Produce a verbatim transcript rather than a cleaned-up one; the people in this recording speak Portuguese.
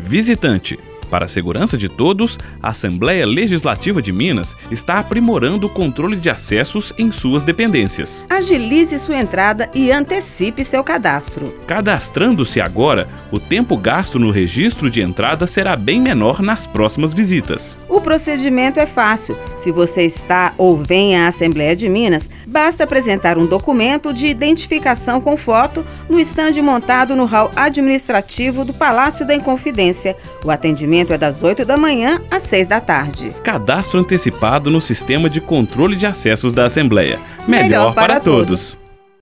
Visitante. Para a segurança de todos, a Assembleia Legislativa de Minas está aprimorando o controle de acessos em suas dependências. Agilize sua entrada e antecipe seu cadastro. Cadastrando-se agora, o tempo gasto no registro de entrada será bem menor nas próximas visitas. O procedimento é fácil. Se você está ou vem à Assembleia de Minas, basta apresentar um documento de identificação com foto no estande montado no hall administrativo do Palácio da Inconfidência. O atendimento é das oito da manhã às seis da tarde. Cadastro antecipado no Sistema de Controle de Acessos da Assembleia. Melhor, Melhor para para todos.